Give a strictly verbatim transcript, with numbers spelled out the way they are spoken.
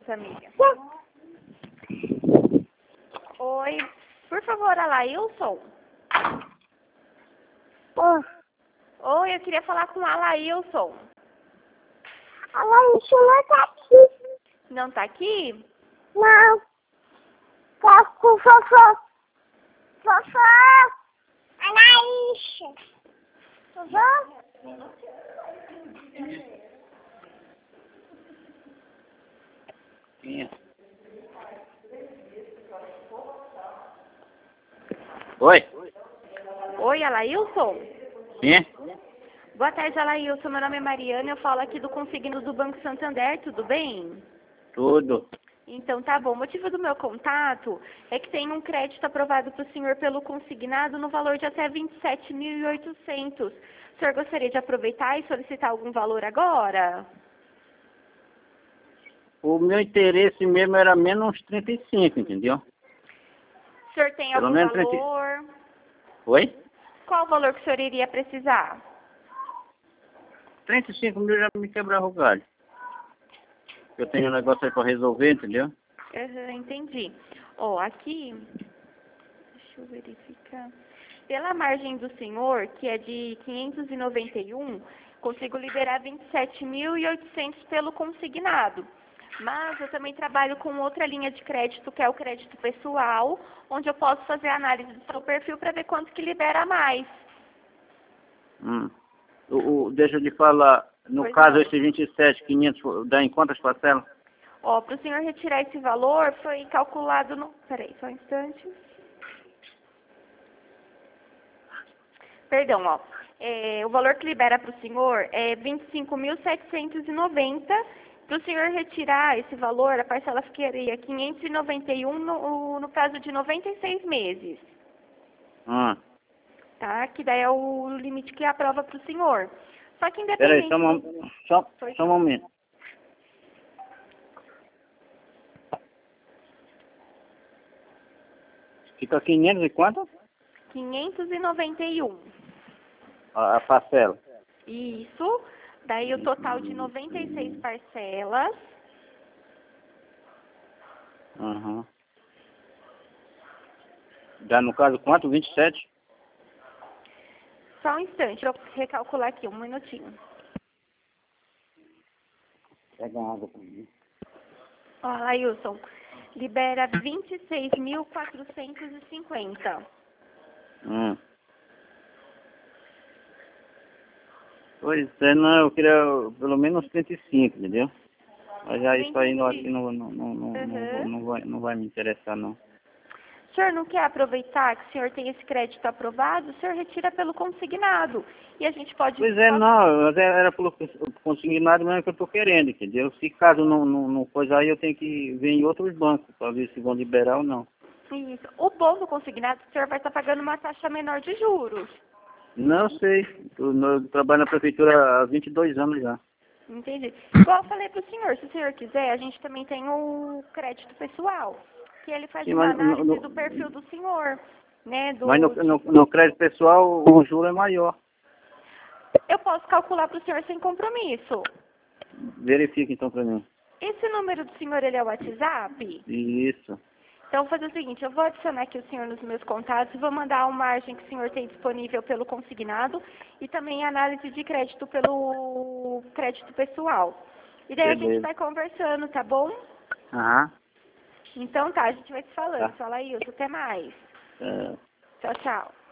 família. Oi, por favor, Alailson. Oh. Oi, eu queria falar com a Alailson. Alailson não tá aqui. Não tá aqui? Não. Tá com o Fofó. Fofó. Alailson. Fofó? Quem é? Oi? Oi, Alailson? Sim? Boa tarde, Alailson. Meu nome é Mariana, eu falo aqui do Consigno do Banco Santander, tudo bem? Tudo. Então tá bom. O motivo do meu contato é que tem um crédito aprovado para o senhor pelo consignado no valor de até vinte e sete mil e oitocentos. O senhor gostaria de aproveitar e solicitar algum valor agora? O meu interesse mesmo era menos uns trinta e cinco, entendeu? O senhor tem Pelo algum menos trinta. valor? Oi? Qual o valor que o senhor iria precisar? trinta e cinco mil já me quebrava o galho. Eu tenho um negócio aí pra resolver, entendeu? Uhum, entendi. Ó, aqui, deixa eu verificar. Pela margem do senhor, que é de quinhentos e noventa e um, consigo liberar vinte e sete mil e oitocentos pelo consignado. Mas eu também trabalho com outra linha de crédito, que é o crédito pessoal, onde eu posso fazer a análise do seu perfil para ver quanto que libera mais. Hum. O, o, deixa eu te falar, no Pois caso não. esse vinte e sete mil e quinhentos dá em quantas parcelas? Ó, para o senhor retirar esse valor, foi calculado no... Peraí, só um instante. Perdão, ó. É, o valor que libera para o senhor é vinte e cinco mil setecentos e noventa. Para o senhor retirar esse valor, a parcela ficaria quinhentos e noventa e um no, no prazo de noventa e seis meses. Hum. Tá? Que daí é o limite que aprova para o senhor. Só que Peraí, independente... só, um, do... só, Pois só um não. momento. Fica quinhentos e quanto? quinhentos e noventa e um. A, a parcela. Isso. Daí o total de noventa e seis parcelas. Uhum. Dá no caso quanto? vinte e sete? Só um instante, eu vou recalcular aqui, um minutinho. Pega uma água pra mim. Ó, Lailson, libera vinte e seis mil quatrocentos e cinquenta. Hum. Pois é, não, eu queria pelo menos trinta e cinco, entendeu? Mas já isso aí não, acho que não, não, não, não, não, Uhum. não, vai, não vai me interessar, não. O senhor não quer aproveitar que o senhor tem esse crédito aprovado? O senhor retira pelo consignado. E a gente pode... Pois é, não, mas era era pelo consignado mesmo que eu tô querendo, entendeu? Se caso não, não, não coisa aí, eu tenho que ver em outros bancos para ver se vão liberar ou não. Isso. O bom do consignado é que o senhor vai estar pagando uma taxa menor de juros. Não sei, eu, eu trabalho na prefeitura há vinte e dois anos já. Entendi. Igual eu falei para o senhor, se o senhor quiser, a gente também tem o crédito pessoal, que ele faz Sim, uma mas no, análise no, do perfil do senhor, né? mas no, Do, no, no crédito pessoal o juro é maior. Eu posso calcular para o senhor sem compromisso. Verifique então para mim. Esse número do senhor, ele é o WhatsApp? Isso. Então, vou fazer o seguinte, eu vou adicionar aqui o senhor nos meus contatos e vou mandar a margem que o senhor tem disponível pelo consignado e também a análise de crédito pelo crédito pessoal. E daí a gente Beleza. vai conversando, tá bom? Aham. Então tá, a gente vai se falando. Tá. Fala aí, até mais. É. Tchau, tchau.